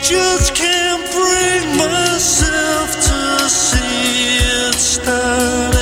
just can't bring myself to see it starting.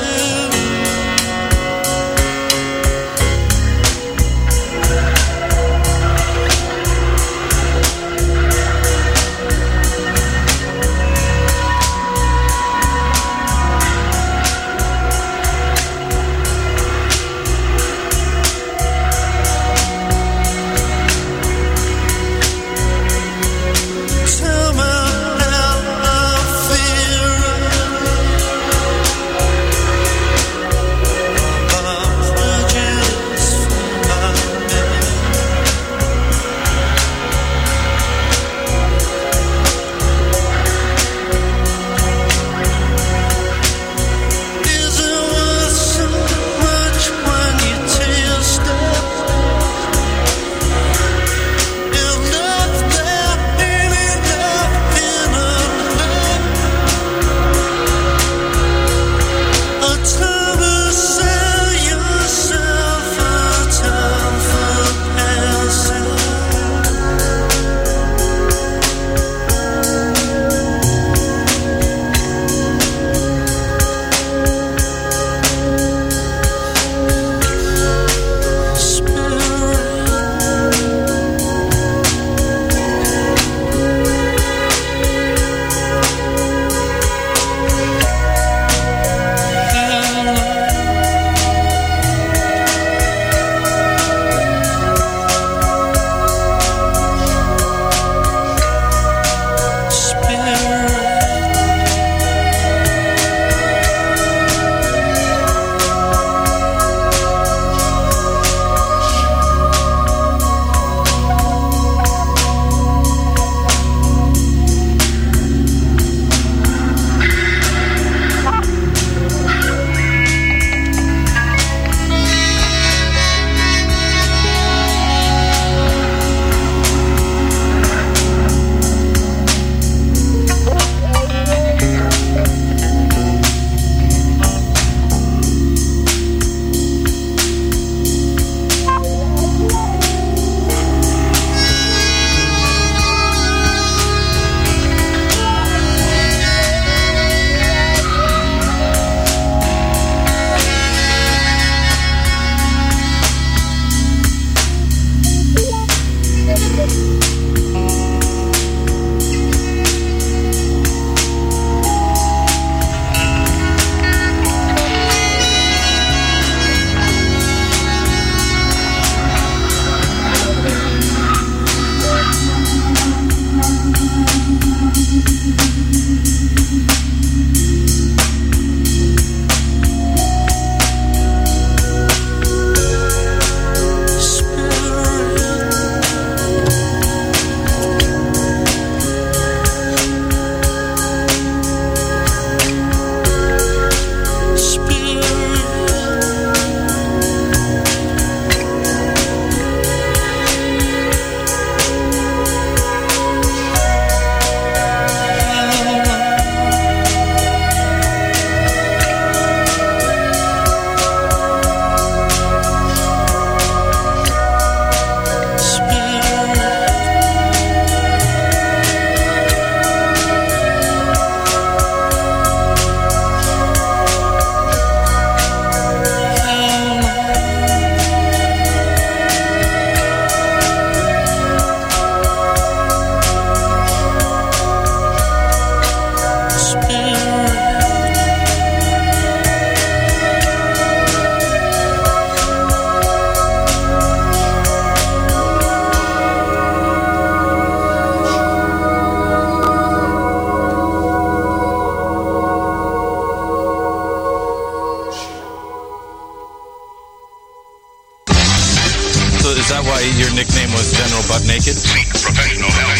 Is that why your nickname was General Butt Naked? Seek professional help.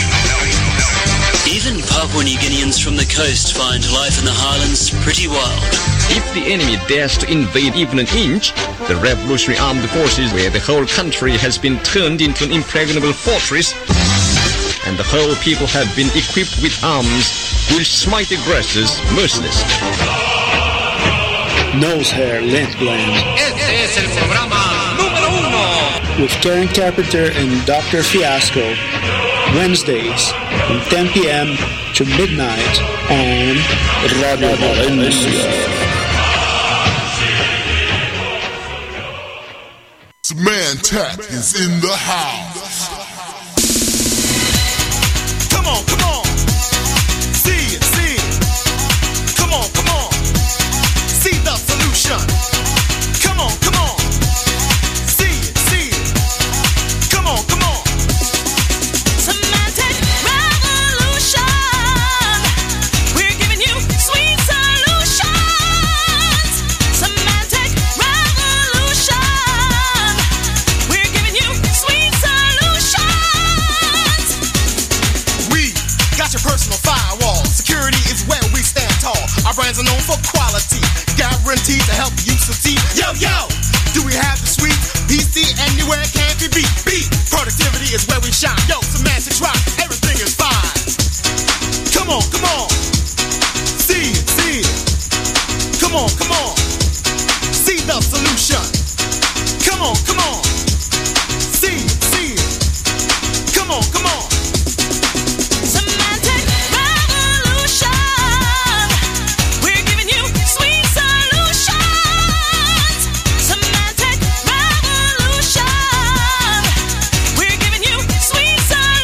Even Papua New Guineans from the coast find life in the highlands pretty wild. If the enemy dares to invade even an inch, the Revolutionary Armed Forces, where the whole country has been turned into an impregnable fortress, and the whole people have been equipped with arms, will smite aggressors mercilessly. Nose Hair Lint Blend. Este es el programa número 1. With Karen Carpenter and Dr. Fiasco. Wednesdays from 10 p.m. to midnight on Radio Valencia. Symantec is in the house. Come on, come on. See it, see it. Come on, come on. See the solution. Come on, come on. See it, see it. Come on, come on. Semantic revolution. We're giving you sweet solutions. Semantic revolution. We're giving you sweet solutions. We got your personal firewall. Security is where we stand tall. Our brands are known for quality, guaranteed to help you succeed. Yo, yo, do we have the sweet PC anywhere? Can't be beat. Beat. Productivity is where we shine. Yo, semantics rock. Everything is fine. Come on, come on. See it, see it. Come on, come on. See the solution. Come on, come on. See it, see it. Come on, come on. Semantic revolution. We're giving you sweet solutions. Semantic revolution. We're giving you sweet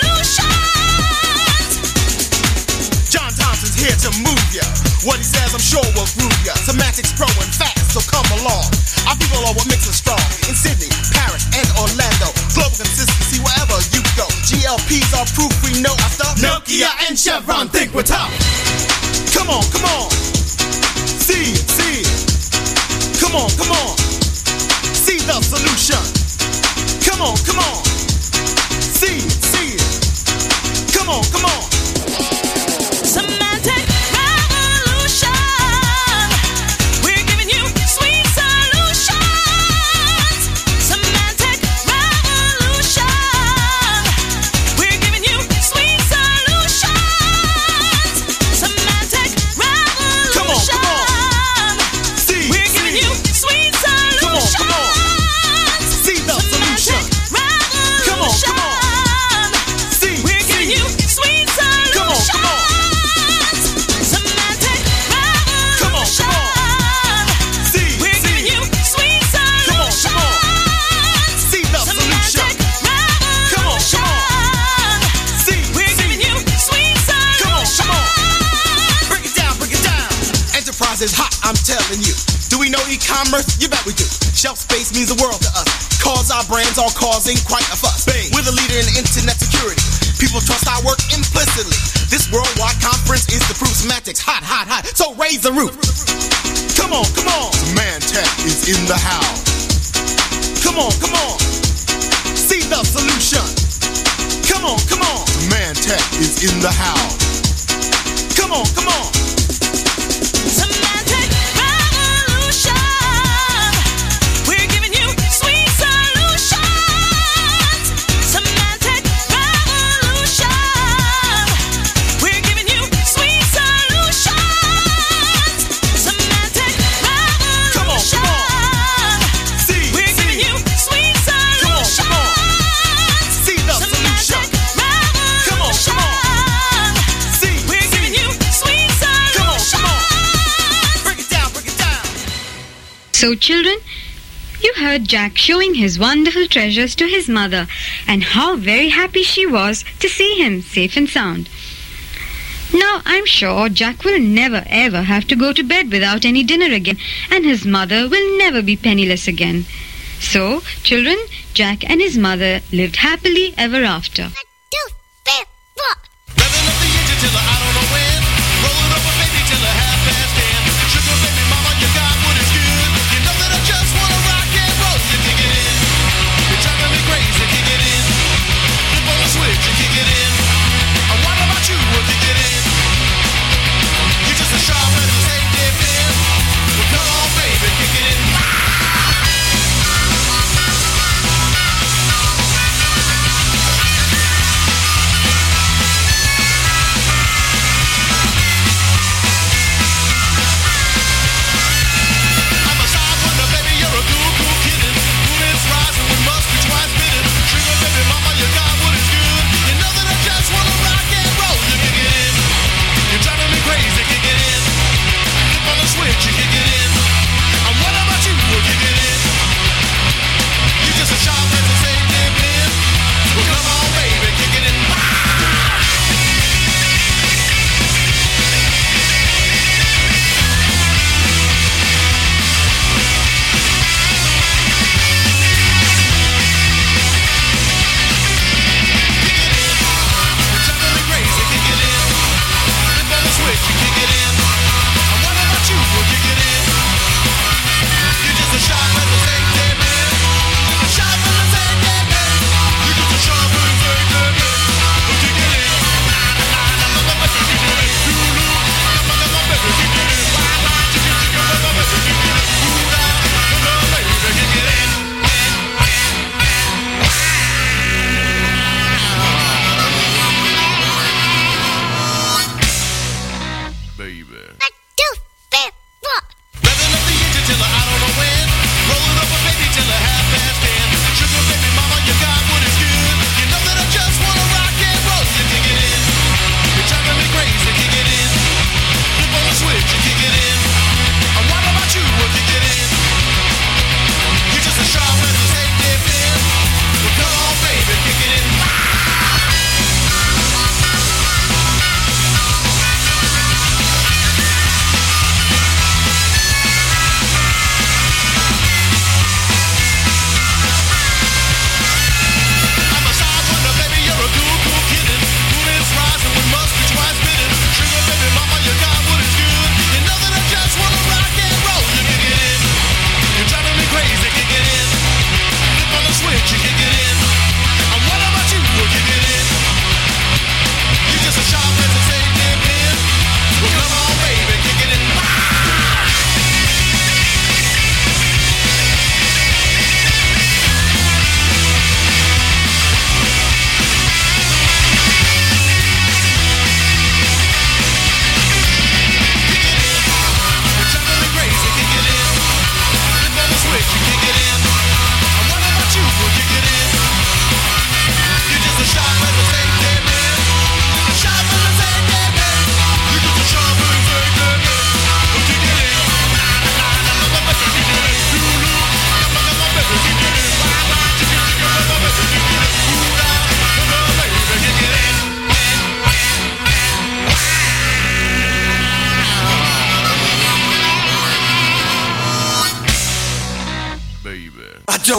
solutions. John Thompson's here to move ya. What he says, I'm sure will groove ya. Semantics growing fast, so come along. Our people are what makes us strong. In Sydney, Paris, and Orlando. Global consistency wherever you go. GLPs are proof we know our stuff. Nokia and Chevron think we're tough. Come on, come on. See it, see it. Come on, come on. See the solution. Come on, come on. See it, see it. Come on, come on. Semantic revolution. We're giving you sweet solutions. Semantic revolution. We're giving you sweet solutions. Semantic revolution. Come on, come on. See, We're giving you sweet Come on, come on. solutions. See the solution. Semantic Come on, come on. revolution. See, We're giving see. you sweet solutions. Come on, come on. Semantic Come on, come on. revolution. See, We're see. giving you sweet Come on, come on. solutions. See the solution. Semantic Come on, come on. revolution. See, We're see. giving you sweet Come on, come on. solutions. Break it down, break it down. Enterprise is hot, I'm telling you. Do we know e-commerce? You bet we do. Shelf space means the world to us. Cause our brands are causing quite a fuss. We're the leader in internet security. People trust our work implicitly. This worldwide conference is the proof. Semantics hot, hot, hot. So raise the roof. Come on, come on. Symantec is in the house. Come on, come on. See the solution. Come on, come on. Symantec is in the house. Come on, come on. Semantic revolution. We're giving you sweet solutions. Semantic revolution. We're giving you sweet solutions. Semantic revolution. Come on, come on. See, We're see. giving you sweet Come on, come on. solutions. See the solution. Semantic Come on, come on. revolution. See, We're see. giving you sweet Come on, come on. solutions. Break it down, break it down. So, children, you heard Jack showing his wonderful treasures to his mother and how very happy she was to see him safe and sound. Now, I'm sure Jack will never ever have to go to bed without any dinner again, and his mother will never be penniless again. So, children, Jack and his mother lived happily ever after. Revving up the engine till I don't know when. Rolling up a baby till a half past 10. Sugar baby mama, you got what is good. You know that I just wanna rock and roll. You kick it in. You're driving me crazy. Kick it in. Flip on the switch and kick it in. And what about you? Well, kick it in. You're just as sharp as a safety pin. Well, come on, baby, kick it in.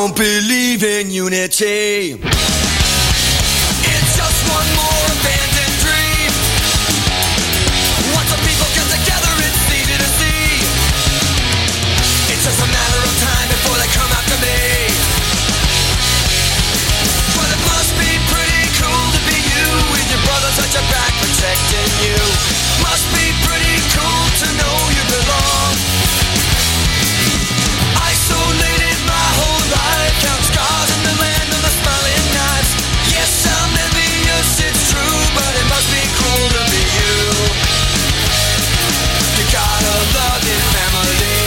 don't believe in unity. It's just one more abandoned dream. Once the people get together, it's easy to see. It's just a matter of time before they come after me. But it must be pretty cool to be you, with your brothers at your back protecting you. Must be pretty cool to know you belong. Isolated my whole life, count scars in the land of the smiling knives. Yes, I'm envious, it's true, but it must be cool to be you. You got a loving family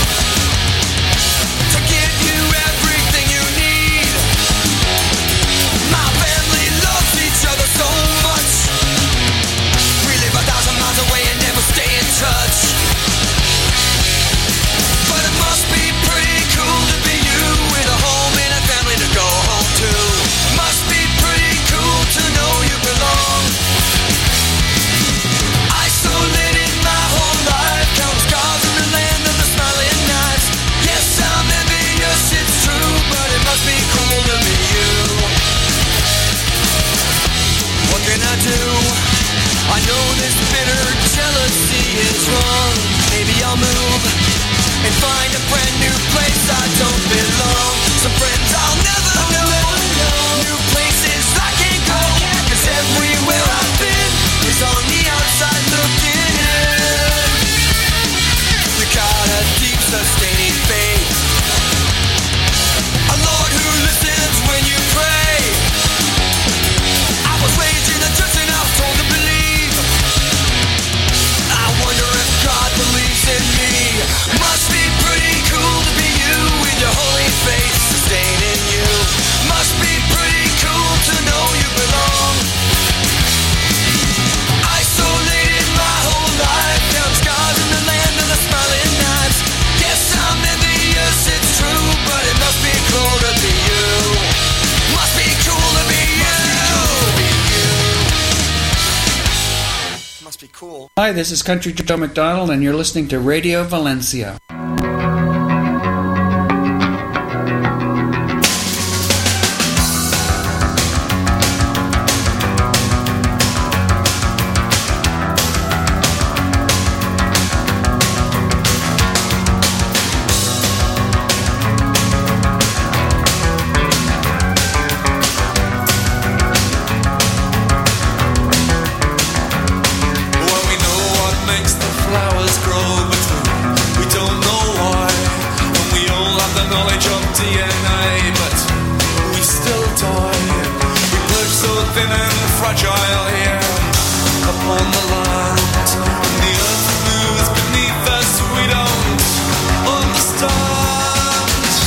to give you everything you need. My family loves each other so much. We live 1,000 miles away and never stay in touch. But it must be pretty cool to be you, with a home and a family to go home to. Must be pretty cool to know you belong. Isolated my whole life, count scars in the land of the smiling knives. Yes, I'm envious, it's true, but it must be cool to be you. What can I do? I know this bitter jealousy is wrong. Maybe I'll move and find a brand new place I don't belong. Some friends I'll never know. New places I can't go, 'cause everywhere I've been is on the outside looking in. You got a deep sustaining faith, a Lord who listens when you pray. I was raised in the church and I was told to believe. I wonder if God believes in me. Must be pretty cool to be you, with your holy faith sustaining you. Must be pretty cool to know you belong. Isolated my whole life, found scars in the land of the smiling knives. Yes, I'm envious, it's true, but it must be cool to be you. Must be cool to be you. Must be cool. Hi, this is Country Joe McDonald, and you're listening to Radio Valencia. Well, we know what makes the flowers grow, but we don't know why. And we all have the knowledge of DNA, but we still die. We perch so thin and fragile here upon the land, and the earth moves beneath us. We don't understand.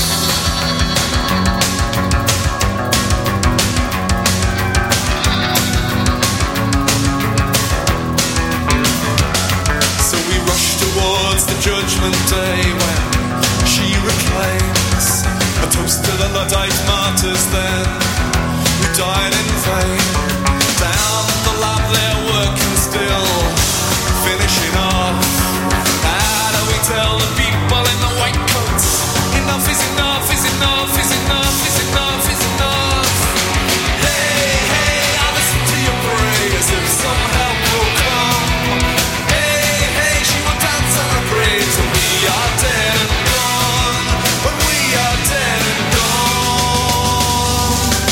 So we rush towards the judgment day, when she reclaims a toast to the Luddite martyrs then, who died in vain. Down at the lab they're working still, finishing off. How do we tell the people in the white coats, enough is enough, is enough, is enough, is enough, is enough? Hey, hey, I listen to your prayers, if some help will come. Hey, hey, she will dance and praise when we are dead and gone. When we are dead and gone.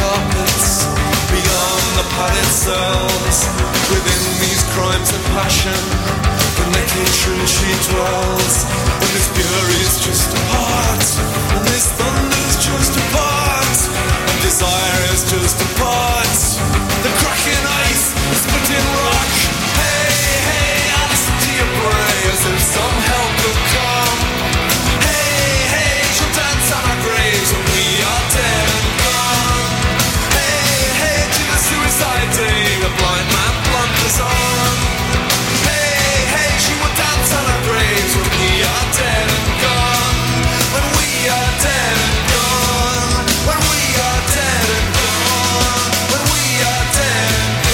carpets, beyond the padded cells. Within these crimes of passion, the naked truth she dwells. And this fury is just a part, and this thunder's just a part, and desire is just a part. The cracking ice, the splitting rock. Hey, hey, I listen to your prayers and some help will come. Hey, hey, she'll dance on our graves when we are dead and gone. Hey, hey, to the suicide day, the blind man blunders on. Hey, hey, she will dance on our graves when we are dead and gone. When we are dead and gone. When we are dead and gone. When we are dead and gone.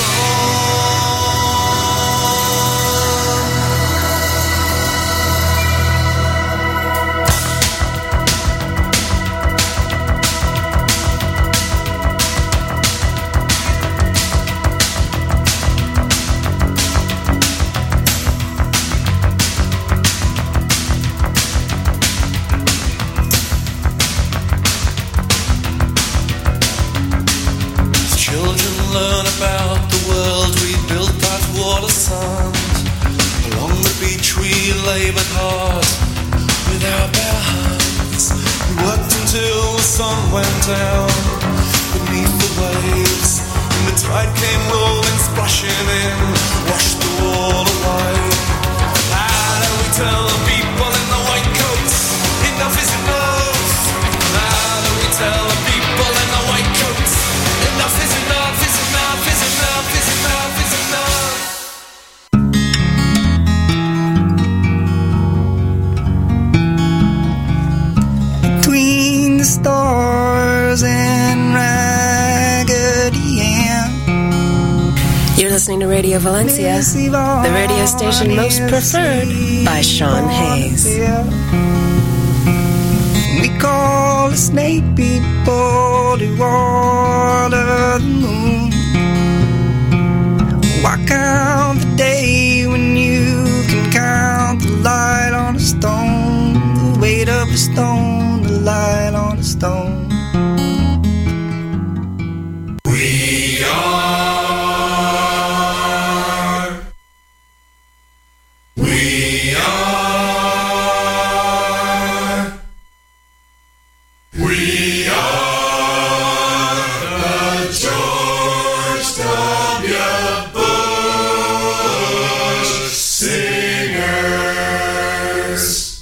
Children learn about the world we built that water sand. Along the beach we labored hard with our bare hands. We worked until the sun went down beneath the waves, and the tide came rolling, splashing in, washed the wall away. How do we tell the people in the white coats enough is enough? How do we tell the people in the white coats enough is enough, is enough, is enough, is enough, is enough? Between the stars and Raggedy Ann. You're listening to Radio Valencia, the radio station most preferred by Sean Hayes. We call the snake people to water the moon. Why count the day when you can count the light on a stone? The weight of a stone, the light on a stone. We are. We are. We are the George W. Bush Singers.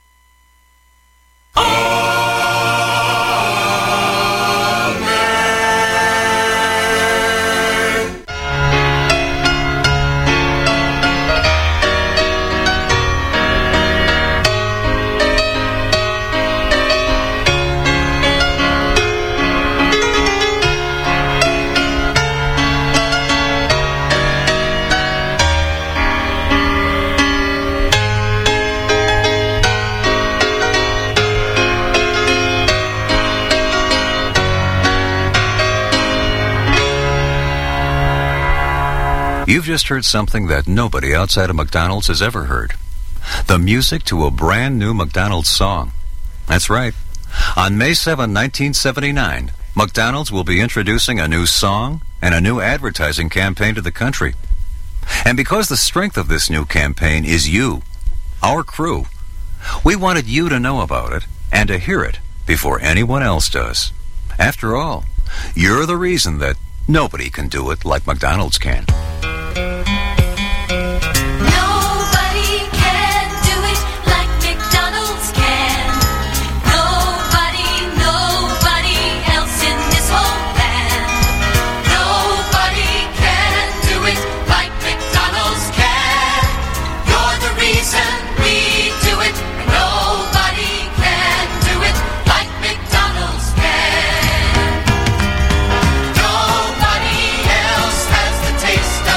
You've just heard something that nobody outside of McDonald's has ever heard. The music to a brand new McDonald's song. That's right. On May 7, 1979, McDonald's will be introducing a new song and a new advertising campaign to the country. And because the strength of this new campaign is you, our crew, we wanted you to know about it and to hear it before anyone else does. After all, you're the reason that nobody can do it like McDonald's can. Nobody can do it like McDonald's can. Nobody else in this whole land. Nobody can do it like McDonald's can. You're the reason we do it. Nobody can do it like McDonald's can. Nobody else has the taste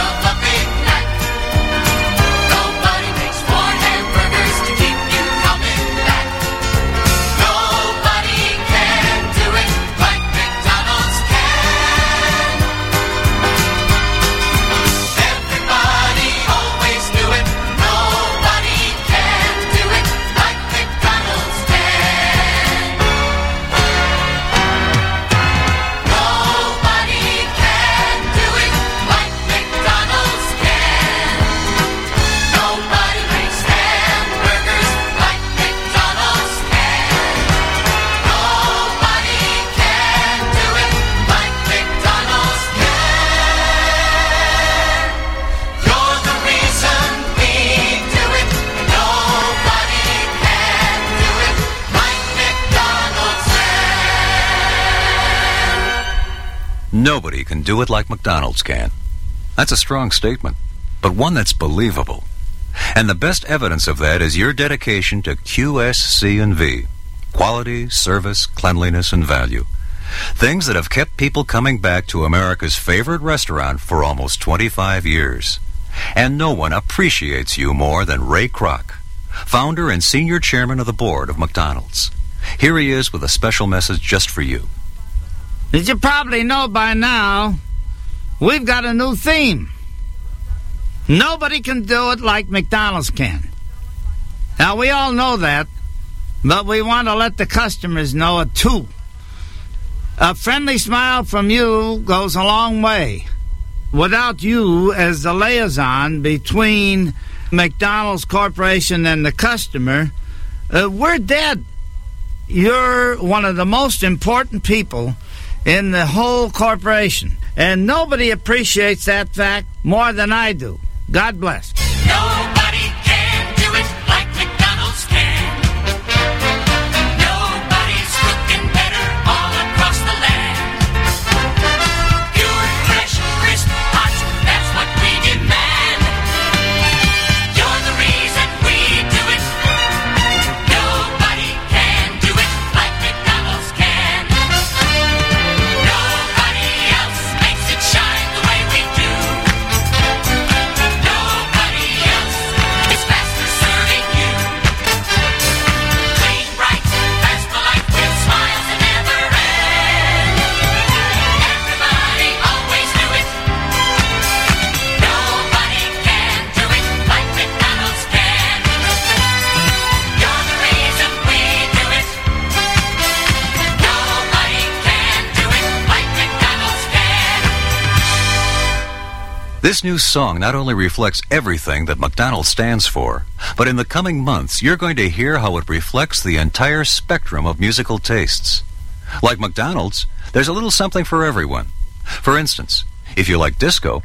Nobody can do it like McDonald's can. That's a strong statement, but one that's believable. And the best evidence of that is your dedication to QSC&V. Quality, service, cleanliness, and value. Things that have kept people coming back to America's favorite restaurant for almost 25 years. And no one appreciates you more than Ray Kroc, founder and senior chairman of the board of McDonald's. Here he is with a special message just for you. As you probably know by now, we've got a new theme. Nobody can do it like McDonald's can. Now, we all know that, but we want to let the customers know it too. A friendly smile from you goes a long way. Without you as the liaison between McDonald's Corporation and the customer, we're dead. You're one of the most important people in the whole corporation, and nobody appreciates that fact more than I do. God bless. Nobody can do it like McDonald's can. Nobody's cooking better all across the land. Pure, fresh, crisp, hot, that's what we demand. You're the reason we do it. Nobody can do it like McDonald's can. Nobody else makes it shine the way we do. This new song not only reflects everything that McDonald's stands for, but in the coming months, you're going to hear how it reflects the entire spectrum of musical tastes. Like McDonald's, there's a little something for everyone. For instance, if you like disco,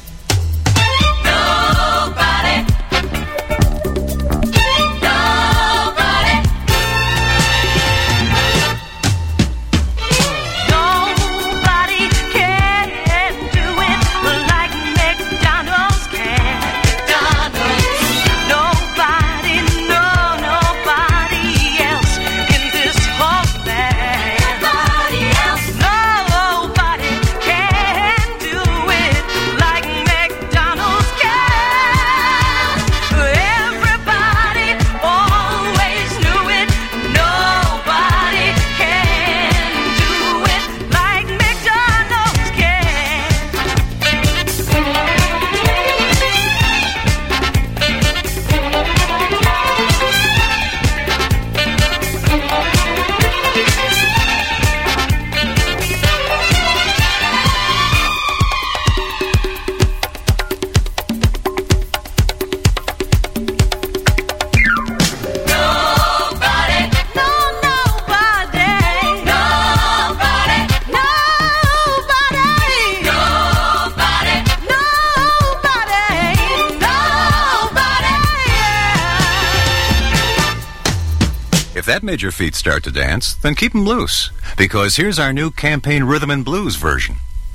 that made your feet start to dance, then keep them loose, because here's our new campaign rhythm and blues version.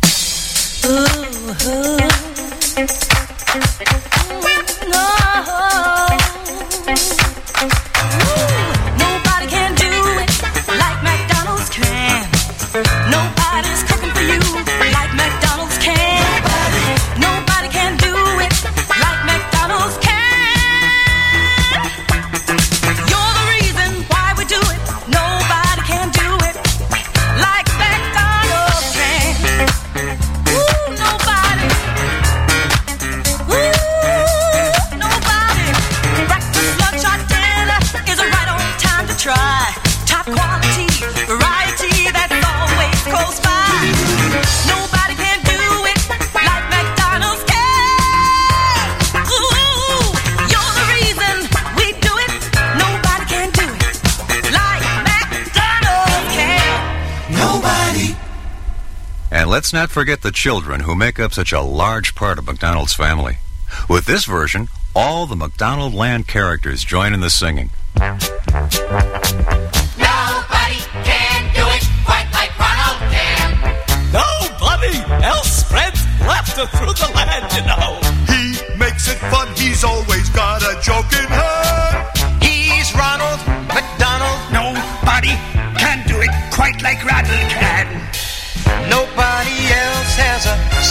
Nobody can do it like McDonald's can. Nobody's cooking for you like McDonald's can. Nobody can do it like McDonald's can. And let's not forget the children who make up such a large part of McDonald's family. With this version, all the McDonald Land characters join in the singing. Nobody can do it quite like Ronald can. Nobody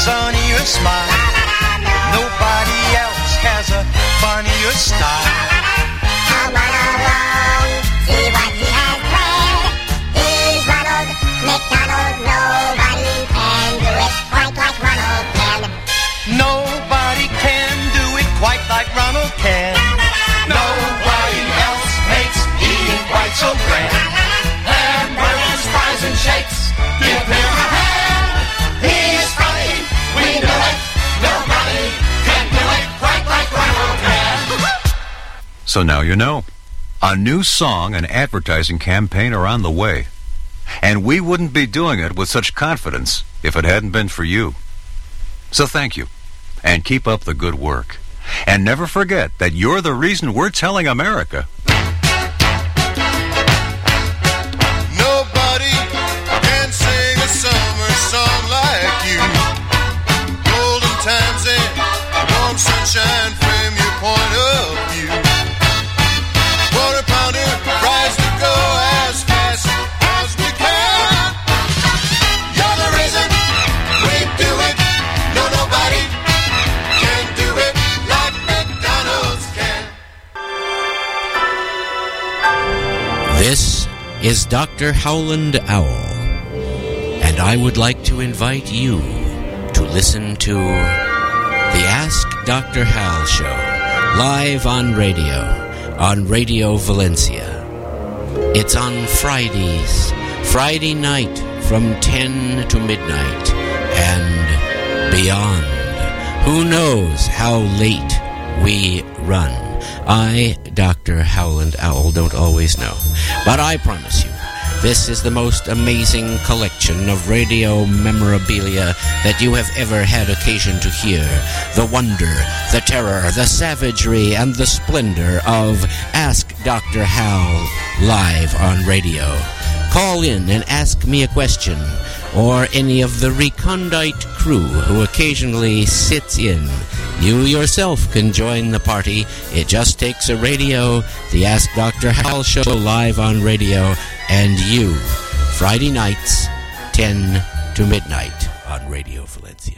sunnier smile. Nobody else has a funnier style. Come on along, see what he has planned. He's Ronald McDonald. Nobody can do it quite like Ronald can. Nobody can do it quite like Ronald can. Nobody else makes eating quite so grand. Hamburgers, fries, and shakes. Give him a hand. He is funny. We know it. Nobody can do it quite like Ronald can. So now you know. A new song and advertising campaign are on the way. And we wouldn't be doing it with such confidence if it hadn't been for you. So thank you. And keep up the good work. And never forget that you're the reason we're telling America. Nobody can sing a summer song like you. Golden times and warm sunshine frame your point of view. Quarter pounder, fries to go as fast as we can. You're the reason we do it. No, nobody can do it like McDonald's can. This is Dr. Howland Owl, and I would like to invite you to listen to the Ask Dr. Hal show, live on Radio Valencia. It's on Fridays, Friday night from 10 to midnight and beyond. Who knows how late we run? I, Dr. Howland Owl, don't always know. But I promise you, this is the most amazing collection of radio memorabilia that you have ever had occasion to hear. The wonder, the terror, the savagery, and the splendor of Ask Dr. Hal live on radio. Call in and ask me a question, or any of the recondite crew who occasionally sits in. You yourself can join the party. It just takes a radio, the Ask Dr. Hal show live on radio, and you. Friday nights, 10 to midnight on Radio Valencia.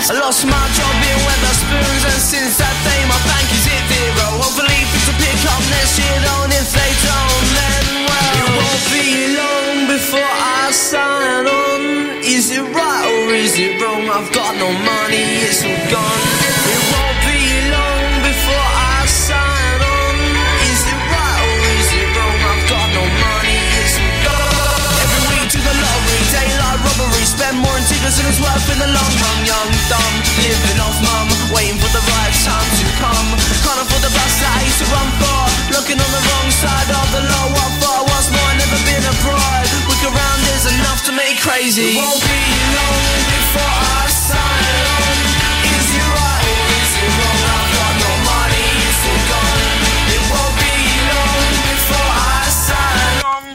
I lost my job in Weatherspoons, and since that day my bank is at zero. Hopefully things will pick up next year, though, and if they don't, then well, it won't be long before I sign on. Is it right or is it wrong? I've got no money, it's all gone. It won't be long before I sign on. Is it right or is it wrong? I've got no money, it's all gone. Every week to the lottery, daylight robbery, spend more in tickets than it's worth in the long run. Young, dumb, living off mum, waiting for the right time to come. Can't afford the bus that I used to run for, looking on the wrong side of the law. What for? What's more, never been a bride. Look around, there's enough to make crazy. It won't be long before I sign on. Is it right or is it wrong? I've got no money, it's all gone. It won't be long before I sign on.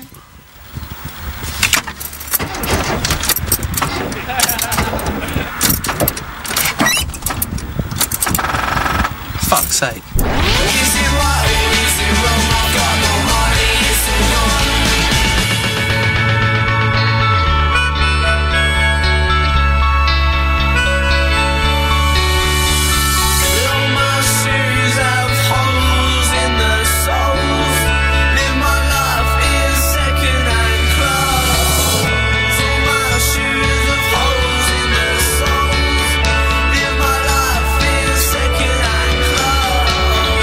Fuck's sake. Is it right or is it wrong? I've got no money, it's all gone. All my shoes have holes in the soles. Live my life in second-hand clothes. All my shoes have holes in the soles. Live my life in second-hand clothes.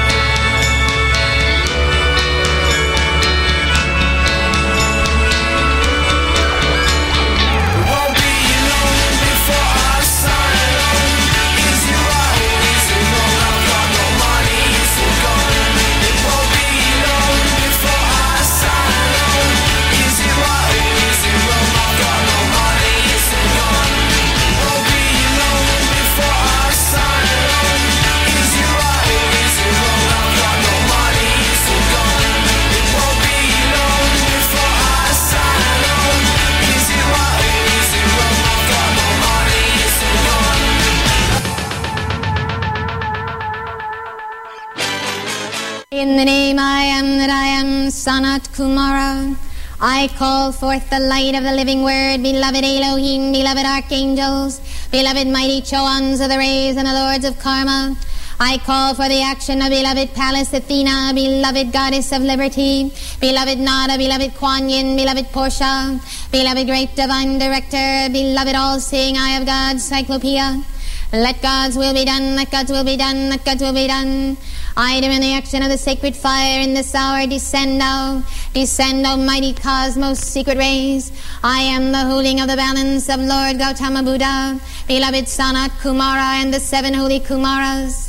It won't be long before I sign on. Is it right or is it wrong? I've got no money, it's all gone. It won't be long before I sign on. Is it right or is it wrong? I've got no money, it's all gone. It won't be long before I sign on. Is it right or is it wrong? I've got no money, it's all gone. It won't be long before I sign on. Is it right or is it wrong? I've got no money, it's all gone. In the name I am that I am, Sanat Kumara, I call forth the light of the living word, beloved Elohim, beloved archangels, beloved mighty Choans of the rays and the lords of Karma. I call for the action of beloved Pallas Athena, beloved goddess of liberty, beloved Nada, beloved Kuan Yin, beloved Portia, beloved great divine director, beloved all-seeing eye of God, Cyclopeia. Let God's will be done, let God's will be done, let God's will be done. I demand the action of the sacred fire in this hour. Descend, mighty cosmos, secret rays. I am the holding of the balance of Lord Gautama Buddha, beloved Sanat Kumara and the 7 holy Kumaras.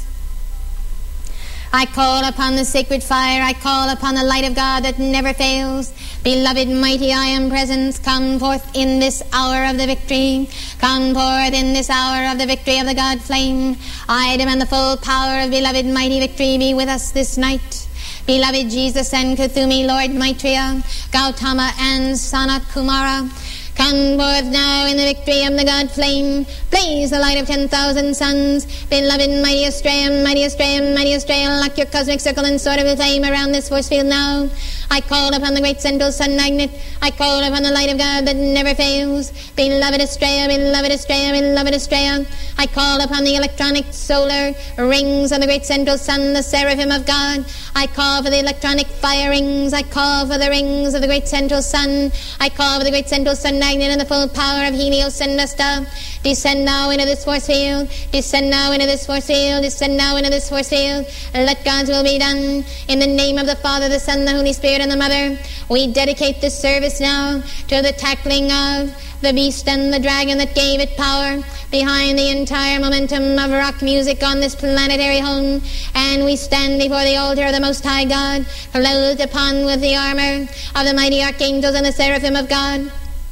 I call upon the sacred fire, I call upon the light of God that never fails. Beloved mighty I am presence, come forth in this hour of the victory. Come forth in this hour of the victory of the God flame. I demand the full power of beloved mighty victory be with us this night. Beloved Jesus and Kuthumi, Lord Maitreya, Gautama and Sanat Kumara, come forth now in the victory of the God flame. Blaze the light of 10,000 suns. Beloved mighty Astraeum, mighty Astraeum, mighty Astraeum, lock your cosmic circle and sword of flame around this force field now. I call upon the great central sun magnet. I call upon the light of God that never fails. Beloved Astraea, beloved Astraea, beloved Astraea. I call upon the electronic solar rings of the great central sun, the seraphim of God. I call for the electronic fire rings. I call for the rings of the great central sun. I call for the great central sun magnet and the full power of Helios and Vesta. Descend now into this force field. Descend now into this force field. Descend now into this force field. Let God's will be done. In the name of the Father, the Son, the Holy Spirit, and the Mother, we dedicate this service now to the tackling of the beast and the dragon that gave it power behind the entire momentum of rock music on this planetary home. And we stand before the altar of the Most High God, clothed upon with the armor of the mighty archangels and the seraphim of God.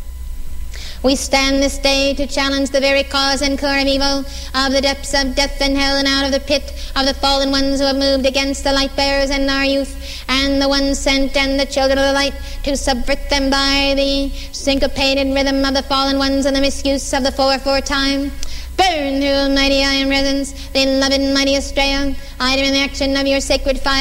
We stand this day to challenge the very cause and core of evil, of the depths of death and hell, and out of the pit of the fallen ones who have moved against the light bearers and our youth, and the ones sent and the children of the light to subvert them by the syncopated rhythm of the fallen ones and the misuse of the 4/4 time. Burn through mighty I am presence, beloved mighty Astraea. I am in the action of your sacred fire.